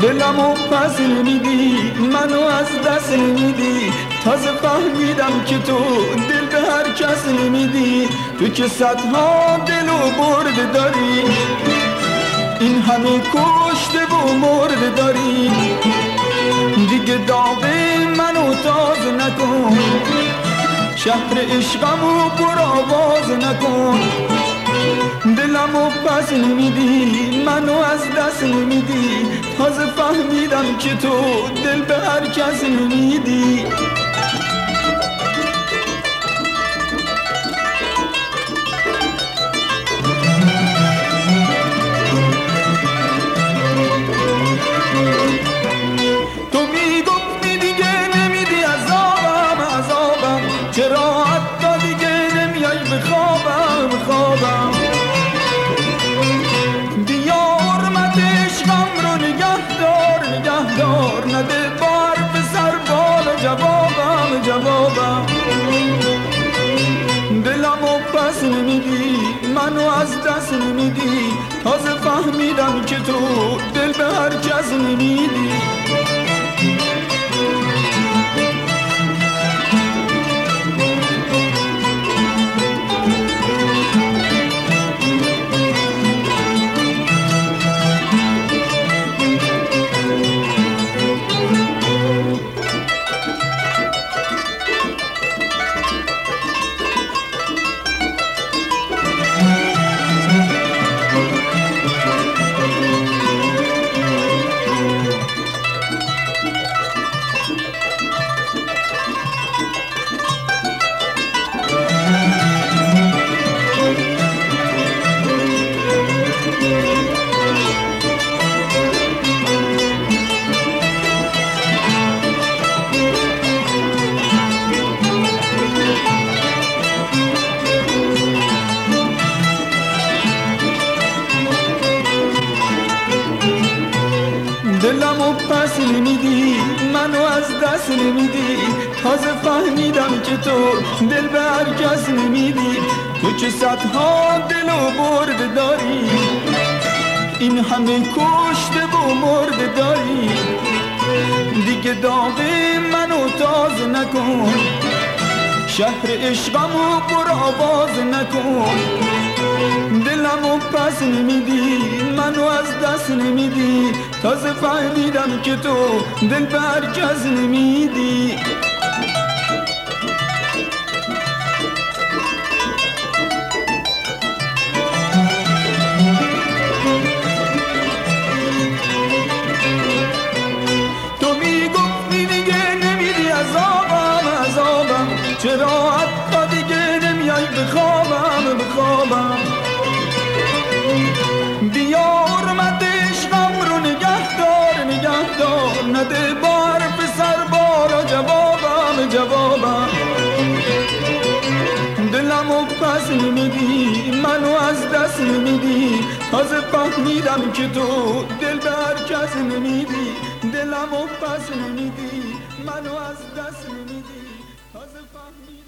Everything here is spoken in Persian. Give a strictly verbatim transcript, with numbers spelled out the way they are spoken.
دلمو پس نمیدی، منو از دست نمیدی. تازه فهمیدم که تو دل به هر کس نمیدی. تو که صدها دل و برده داری، این همه کشته و مرده داری. دیگه داغ منو تازه نکن، شهر عشقمو پر آواز نکن. دلمو پس نمیدی، منو از دست نمیدی. تازه فهمیدم که تو دل به هر کس نمیدی. تو میگفتی دیگه نمیدی عذابم عذابم، چرا حتی دیگه نمیای بخوابم بخوابم. بیا حرمت عشقم رو نگه دار نگه دار، نده بار به سر بالا جوابم جوابم. دلمو پس نمیدی، منو از دست نمیدی. تازه فهمیدم که تو دل به هر کس نمیدی. دلمو پس نمیدی، منو از دست نمیدی. تازه فهمیدم که تو دل به هر کس نمیدی. تو که صدها دل و برده داری، این همه کشته و مرده داری. دیگه داغ منو تازه نکن، شهر عشقمو پر آواز نکن. دلمو پس نمیدی، منو از دست نمیدی. تازه فهمیدم که تو دل به هر کس نمیدی. تو میگفتی دیگه نمیدی عذابم عذابم، چرا حتی دیگه نمیای بخوابم بخوابم. بیا حرمت عشقم رو نگه دار نگه دار، نده بار به سر بالا جوابم جوابم. دلمو پس نمیدی، منو از دست نمیدی. تازه فهمیدم که تو دل به هر کس نمیدی. دلمو پس نمیدی، منو از دست نمیدی. تازه فهمیدم